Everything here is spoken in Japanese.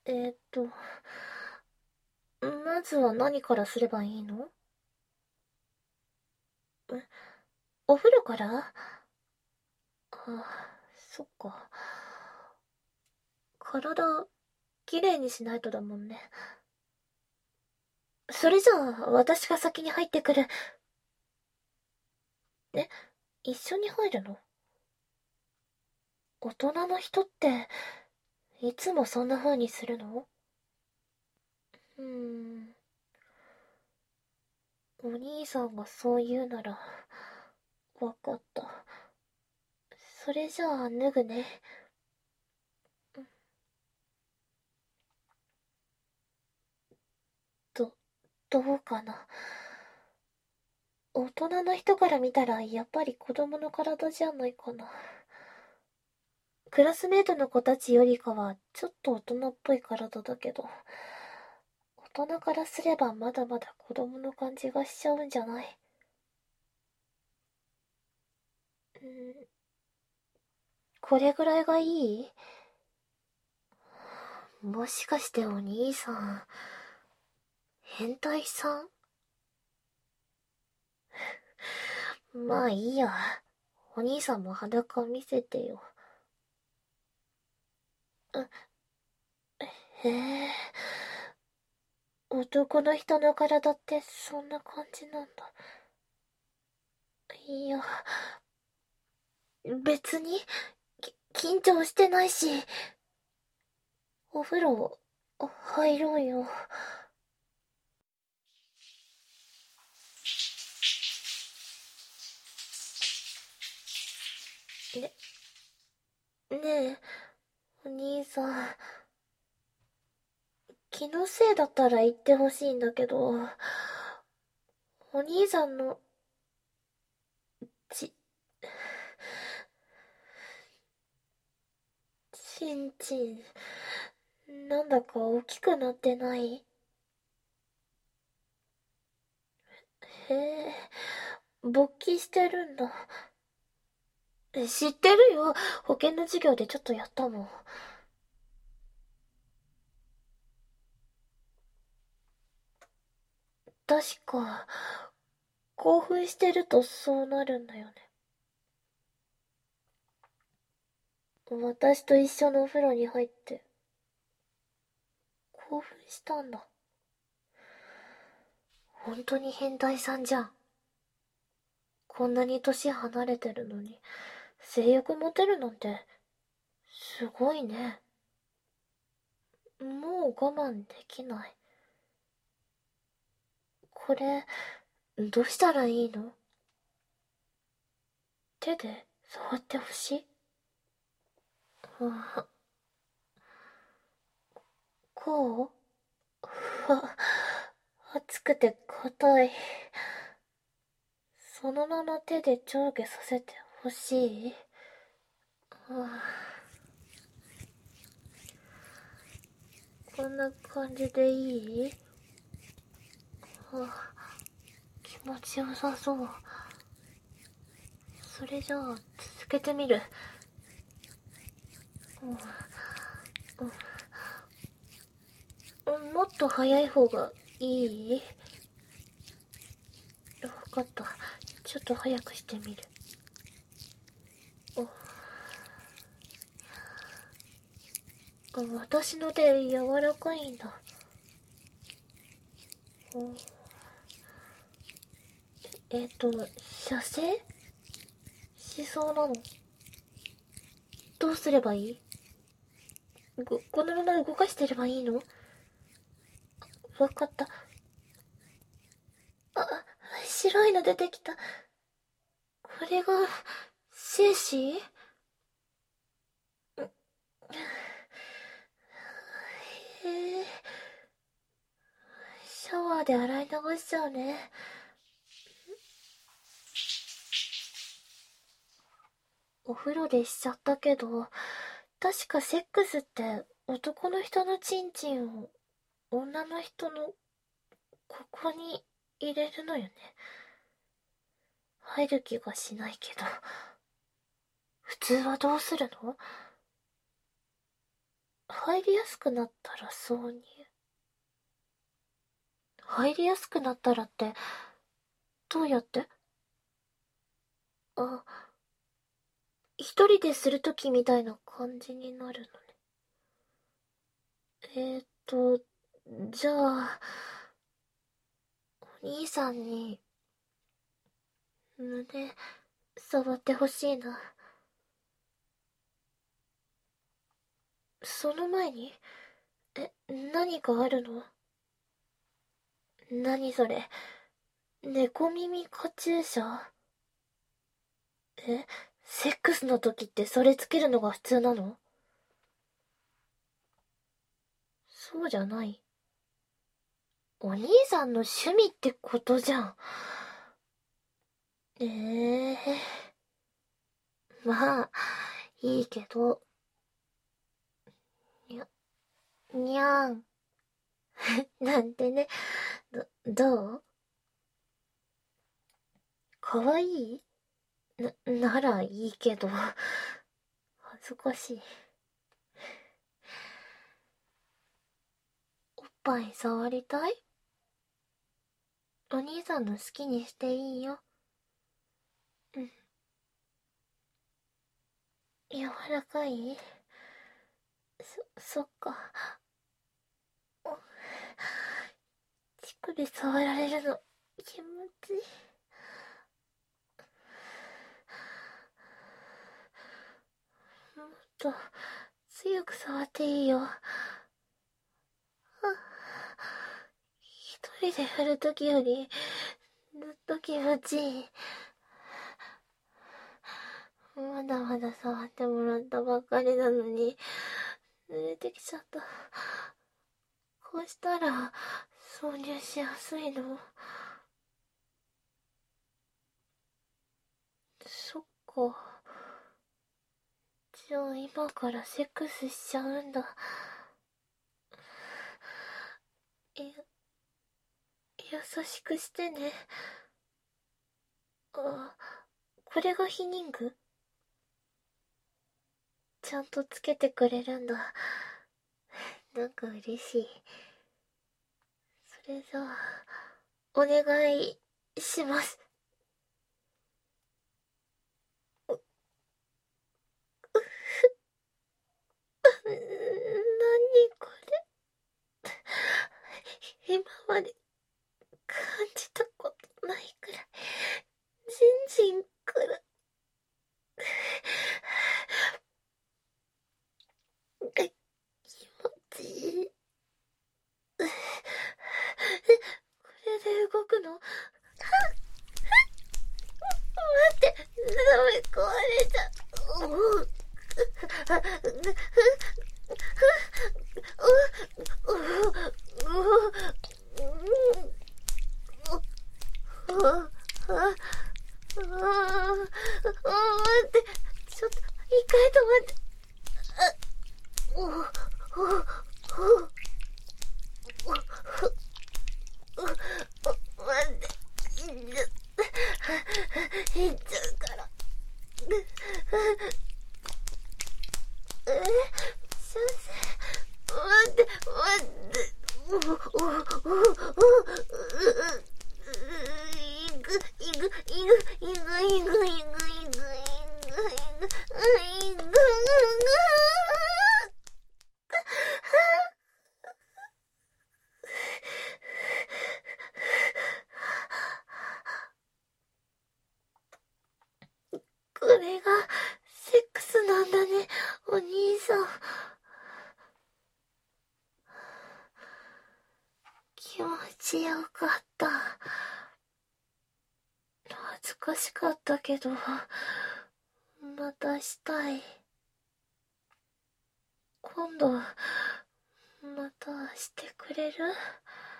えーっと、まずは何からすればいいの？え、お風呂から？そっか。体、きれいにしないとだもんね。それじゃあ、私が先に入ってくる。え、一緒に入るの？大人の人って、いつもそんな風にするの？うーん、お兄さんがそう言うなら、わかった。それじゃあ脱ぐね。ど、どうかな。大人の人から見たらやっぱり子供の体じゃないかな。クラスメートの子たちよりかはちょっと大人っぽい体だけど、大人からすればまだまだ子供の感じがしちゃうんじゃない？うん、これぐらいがいい？もしかしてお兄さん、変態さん？まあいいや。お兄さんも裸見せてよ。へえ、男の人の体ってそんな感じなんだ。いや、別に、緊張してないし、お風呂、入ろうよ。ね、ねえ、お兄さん、気のせいだったら言ってほしいんだけど、お兄さんの、ち、ちんちん、なんだか大きくなってない？へえ、勃起してるんだ。知ってるよ。保健の授業でちょっとやったもん。確か、興奮してるとそうなるんだよね。私と一緒のお風呂に入って、興奮したんだ。本当に変態さんじゃん。こんなに年離れてるのに、性欲持てるなんて、すごいね。もう我慢できない。これ、どうしたらいいの？手で触ってほしい？あ、こう？わ、熱くて硬い。そのまま手で上下させてほしい？こんな感じでいい？気持ちよさそう。それじゃあ、続けてみる。もっと早い方がいい？わかった。ちょっと早くしてみる。私の手柔らかいんだ。射精しそうなの？どうすればいい？このまま動かしてればいいの？わかった。あ、白いの出てきた。これが、精子？へえ、シャワーで洗い流しちゃうね。お風呂でしちゃったけど、確かセックスって男の人のチンチンを女の人のここに入れるのよね。入る気がしないけど。普通はどうするの？ 入りやすくなったら挿入。入りやすくなったらって、どうやって？あ、一人でするときみたいな感じになるのね。じゃあ、お兄さんに、胸、触ってほしいな。その前に、何かあるの？何それ？猫耳カチューシャ？セックスの時ってそれつけるのが普通なの？そうじゃない。お兄さんの趣味ってことじゃん。まあ、いいけど。にゃ、にゃん。なんてね。どう？かわいい？ならいいけど。恥ずかしい。おっぱい触りたい？お兄さんの好きにしていいよ。うん。柔らかい？そっか。お、乳首触られるの気持ちいい。もっと強く触っていいよ。一人で振るときよりずっと気持ちいい。まだまだ触ってもらったばっかりなのに濡れてきちゃった。こうしたら挿入しやすいの？そっか。じゃあ今からセックスしちゃうんだ。優しくしてね。あ、これが避妊具？ちゃんとつけてくれるんだ。なんか嬉しい。それじゃあ、お願いします。何これ。今まで感じたことないくらい、じんから、気持ちいい。これで動くの？待って、ダメ、壊れちゃう。待って、ちょっと、一回止まって。待って、いっちゃうから。先生、待って、待って。いく、いく、いく、いく、いく、いく、いく、いく、いく、いく、これがセックスなんだね、お兄さん。気持ちよかった。恥ずかしかったけど、またしたい。今度、またしてくれる？